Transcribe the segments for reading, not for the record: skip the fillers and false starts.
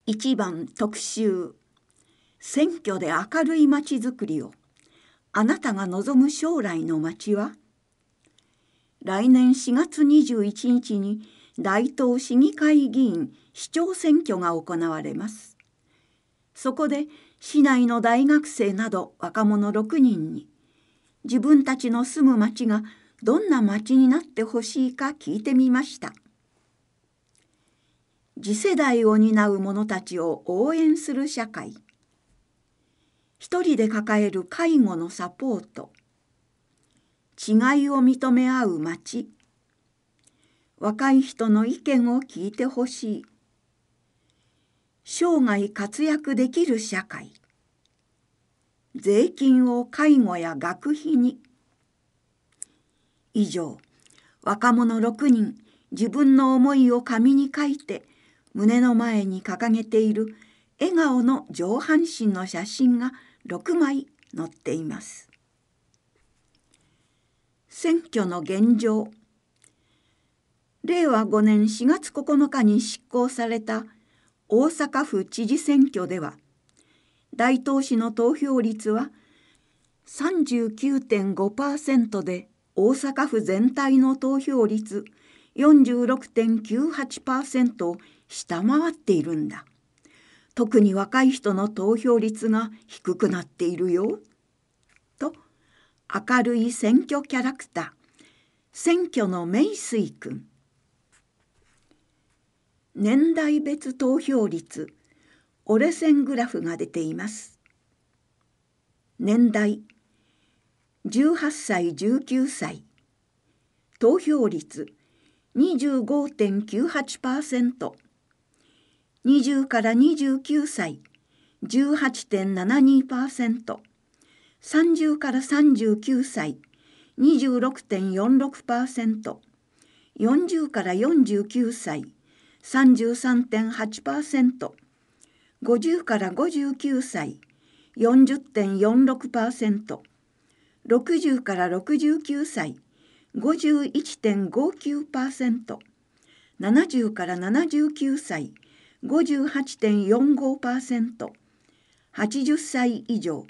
1番特集、選挙で明るいまちづくりを。あなたが望む将来のまちは？来年4月21日に大東市議会議員市長選挙が行われます。そこで市内の大学生など若者6人に自分たちの住む町がどんな町になってほしいか聞いてみました。次世代を担う者たちを応援する社会、一人で抱える介護のサポート、違いを認め合う町、若い人の意見を聞いてほしい、生涯活躍できる社会、税金を介護や学費に。以上、若者6人自分の思いを紙に書いて胸の前に掲げている笑顔の上半身の写真が6枚載っています。選挙の現状。令和5年4月9日に執行された大阪府知事選挙では、大東市の投票率は 39.5% で大阪府全体の投票率 46.98% を下回っているんだ。特に若い人の投票率が低くなっているよ。と、明るい選挙キャラクター、選挙の名水くん。年代別投票率、折れ線グラフが出ています。年代、18歳19歳。投票率 25.98%。20から29歳 18.72%。30から39歳 26.46%。40から49歳 33.8%。50から59歳 40.46%。60から69歳 51.59%。70から79歳 58.45%。80歳以上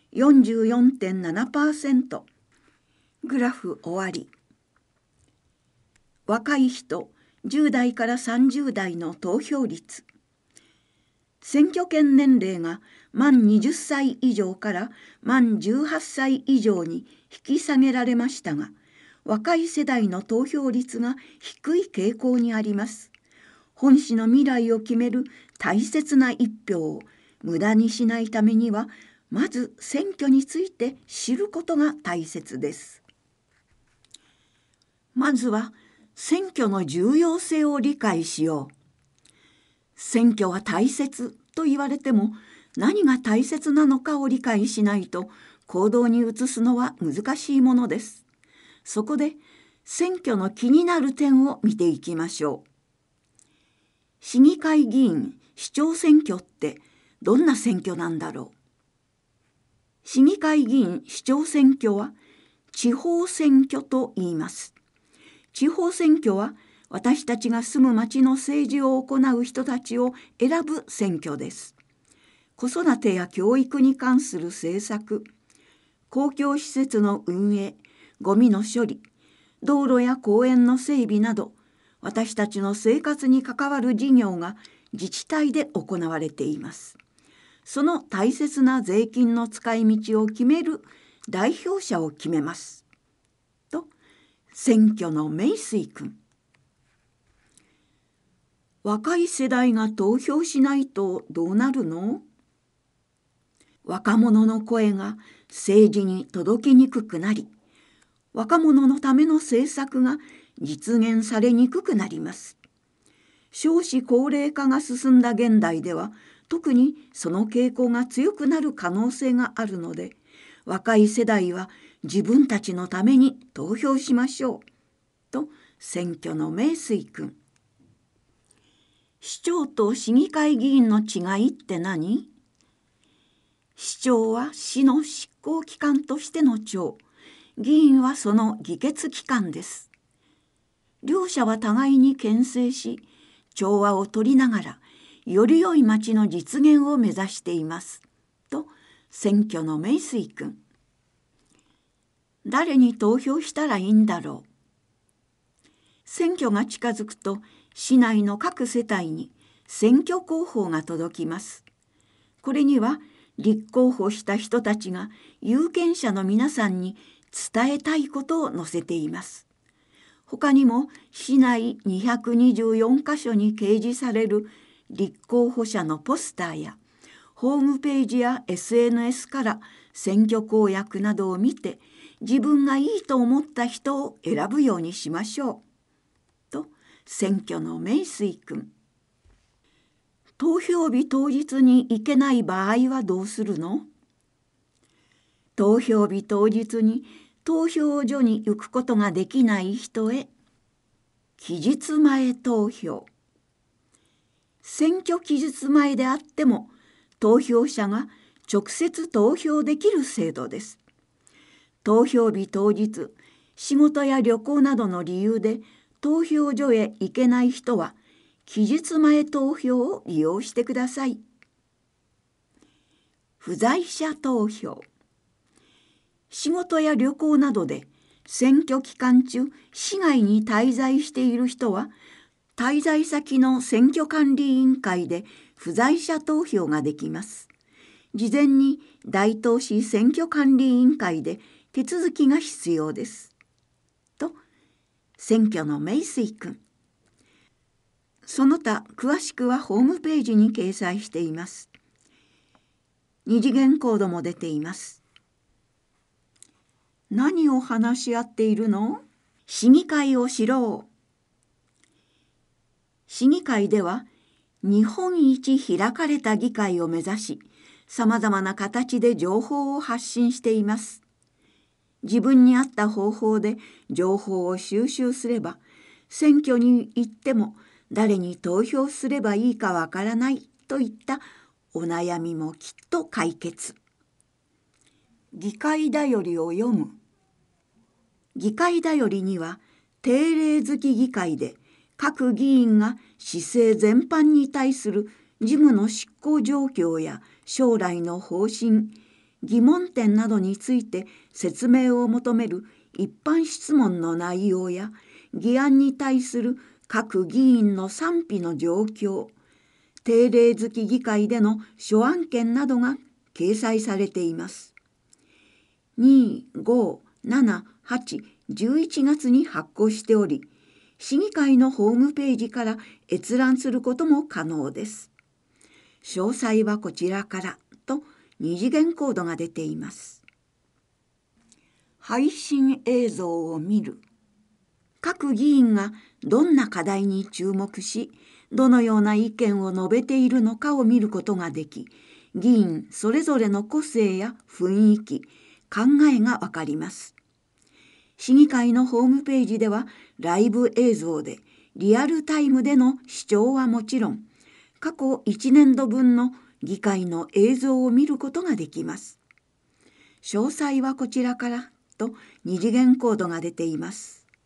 44.7%。グラフ終わり。若い人10代から30代の投票率。選挙権年齢が満20歳以上から満18歳以上に引き下げられましたが、若い世代の投票率が低い傾向にあります。本市の未来を決める大切な一票を無駄にしないためには、まず選挙について知ることが大切です。まずは選挙の重要性を理解しよう。選挙は大切と言われても、何が大切なのかを理解しないと行動に移すのは難しいものです。そこで選挙の気になる点を見ていきましょう。市議会議員市長選挙ってどんな選挙なんだろう。市議会議員市長選挙は地方選挙と言います。地方選挙は私たちが住む町の政治を行う人たちを選ぶ選挙です。子育てや教育に関する政策、公共施設の運営、ゴミの処理、道路や公園の整備など、私たちの生活に関わる事業が自治体で行われています。その大切な税金の使い道を決める代表者を決めます。と、選挙の名水くん。若い世代が投票しないとどうなるの？若者の声が政治に届きにくくなり、若者のための政策が実現されにくくなります。少子高齢化が進んだ現代では、特にその傾向が強くなる可能性があるので、若い世代は自分たちのために投票しましょう。と、選挙の名水くん。市長と市議会議員の違いって何？市長は市の執行機関としての長、議員はその議決機関です。両者は互いに牽制し、調和を取りながらより良い町の実現を目指しています。と選挙の名水君。誰に投票したらいいんだろう。選挙が近づくと市内の各世帯に選挙公報が届きます。これには立候補した人たちが有権者の皆さんに伝えたいことを載せています。他にも市内224カ所に掲示される立候補者のポスターやホームページや SNS から選挙公約などを見て自分がいいと思った人を選ぶようにしましょう。と選挙の名水君。投票日当日に行けない場合はどうするの？投票日当日に投票所に行くことができない人へ期日前投票。選挙期日前であっても投票者が直接投票できる制度です。投票日当日、仕事や旅行などの理由で投票所へ行けない人は期日前投票を利用してください。不在者投票。仕事や旅行などで選挙期間中市外に滞在している人は滞在先の選挙管理委員会で不在者投票ができます。事前に大東市選挙管理委員会で手続きが必要です。と選挙の名水君。その他詳しくはホームページに掲載しています。二次元コードも出ています。何を話し合っているの？市議会を知ろう。市議会では日本一開かれた議会を目指し、さまざまな形で情報を発信しています。自分に合った方法で情報を収集すれば、選挙に行っても誰に投票すればいいかわからないといったお悩みもきっと解決。議会だよりを読む。議会だよりには定例付き議会で各議員が市政全般に対する事務の執行状況や将来の方針、疑問点などについて説明を求める一般質問の内容や議案に対する各議員の賛否の状況、定例付き議会での諸案件などが掲載されています。2、5、7、8、11月に発行しており、市議会のホームページから閲覧することも可能です。詳細はこちらからと二次元コードが出ています。配信映像を見る。各議員がどんな課題に注目し、どのような意見を述べているのかを見ることができ、議員それぞれの個性や雰囲気、考えがわかります。市議会のホームページではライブ映像でリアルタイムでの視聴はもちろん、過去1年度分の議会の映像を見ることができます。詳細はこちらからと二次元コードが出ています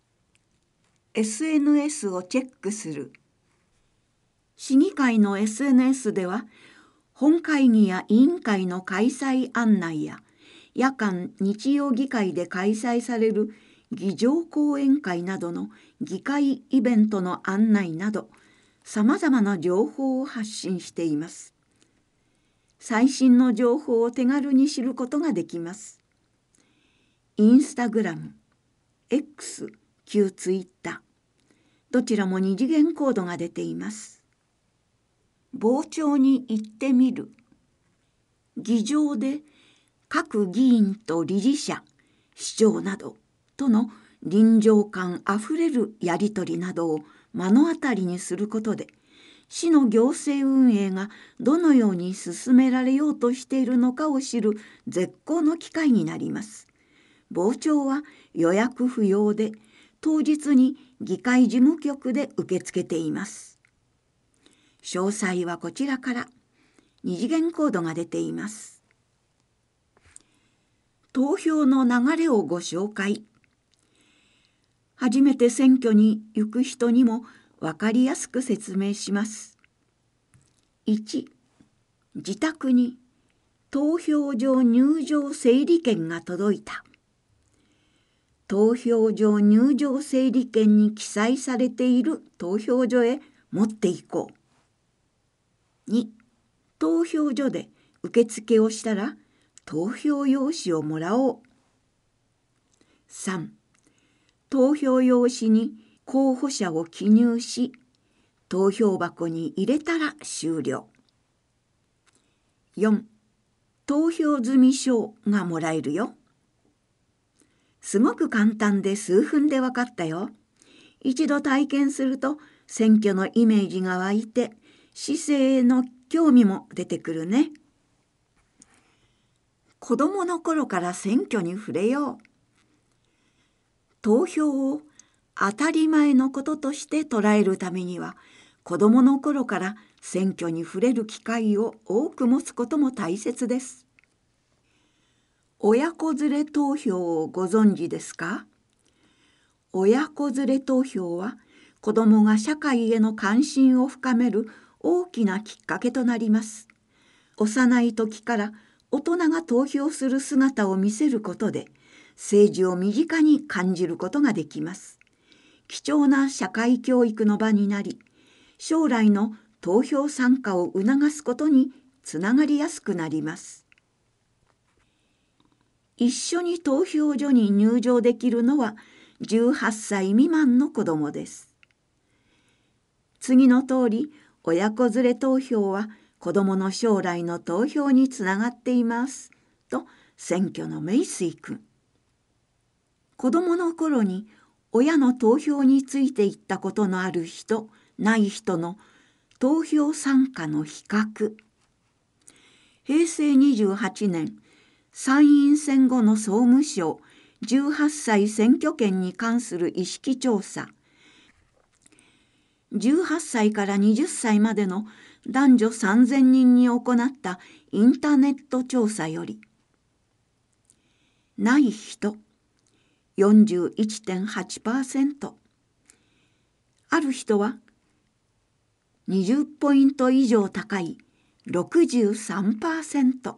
。SNS をチェックする。市議会の SNS では、本会議や委員会の開催案内や、夜間・日曜議会で開催される議場講演会などの議会イベントの案内など、さまざまな情報を発信しています。最新の情報を手軽に知ることができます。インスタグラム、X、旧ツイッター、どちらも二次元コードが出ています。傍聴に行ってみる。議場で各議員と理事者、市長などとの臨場感あふれるやり取りなどを目の当たりにすることで、市の行政運営がどのように進められようとしているのかを知る絶好の機会になります。傍聴は予約不要で、当日に議会事務局で受け付けています。詳細はこちらから二次元コードが出ています。投票の流れをご紹介。初めて選挙に行く人にも分かりやすく説明します。 1、自宅に投票所入場整理券が届いた。投票所入場整理券に記載されている投票所へ持っていこう。2、投票所で受付をしたら投票用紙をもらおう。3、投票用紙に候補者を記入し、投票箱に入れたら終了。4、投票済証がもらえるよ。すごく簡単で数分でわかったよ。一度体験すると選挙のイメージが湧いて、市政への興味も出てくるね。子どもの頃から選挙に触れよう。投票を当たり前のこととして捉えるためには、子どもの頃から選挙に触れる機会を多く持つことも大切です。親子連れ投票をご存知ですか？親子連れ投票は子どもが社会への関心を深める大きなきっかけとなります。幼い時から大人が投票する姿を見せることで政治を身近に感じることができます。貴重な社会教育の場になり、将来の投票参加を促すことにつながりやすくなります。一緒に投票所に入場できるのは18歳未満の子どもです。次の通り、親子連れ投票は子どもの将来の投票につながっていますと選挙の名水君。子どもの頃に親の投票についていったことのある人、ない人の投票参加の比較。平成28年参院選後の総務省18歳選挙権に関する意識調査。18歳から20歳までの男女3000人に行ったインターネット調査より、ない人 41.8%、ある人は20ポイント以上高い 63%。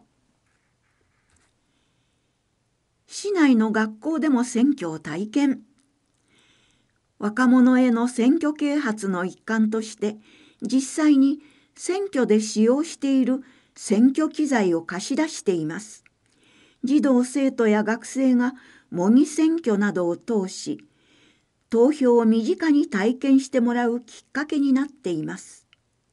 市内の学校でも選挙を体験。若者への選挙啓発の一環として、実際に選挙で使用している選挙機材を貸し出しています。児童生徒や学生が模擬選挙などを通し、投票を身近に体験してもらうきっかけになっています。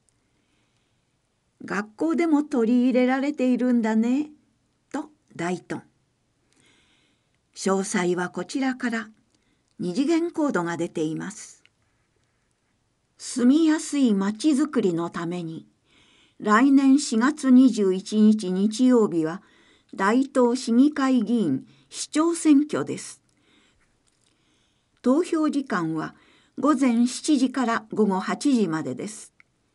学校でも取り入れられているんだね、と大頓。詳細はこちらから二次元コードが出ています。住みやすいまちづくりのために、来年4月21日日曜日は大東市議会議員市長選挙です。投票時間は午前7時から午後8時までです。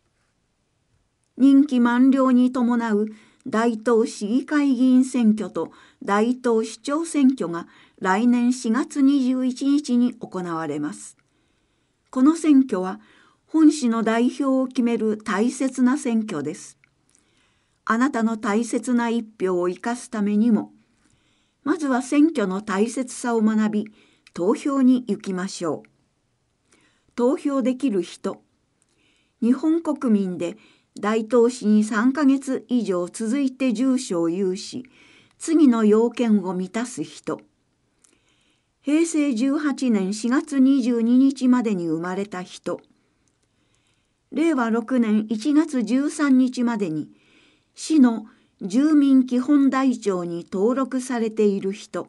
任期満了に伴う大東市議会議員選挙と大東市長選挙が来年4月21日に行われます。この選挙は本市の代表を決める大切な選挙です。あなたの大切な一票を生かすためにも、まずは選挙の大切さを学び、投票に行きましょう。投票できる人、日本国民で大東市に3ヶ月以上続いて住所を有し、次の要件を満たす人、平成18年4月22日までに生まれた人、令和6年1月13日までに市の住民基本台帳に登録されている人。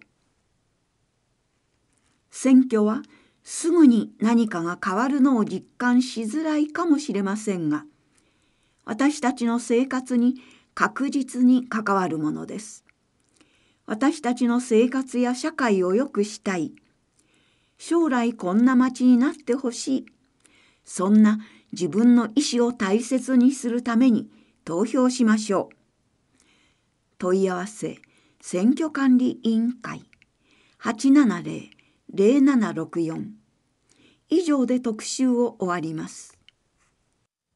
選挙はすぐに何かが変わるのを実感しづらいかもしれませんが、私たちの生活に確実に関わるものです。私たちの生活や社会を良くしたい。将来こんな街になってほしい。そんな自分の意思を大切にするために投票しましょう。問い合わせ選挙管理委員会 870-0764。以上で特集を終わります。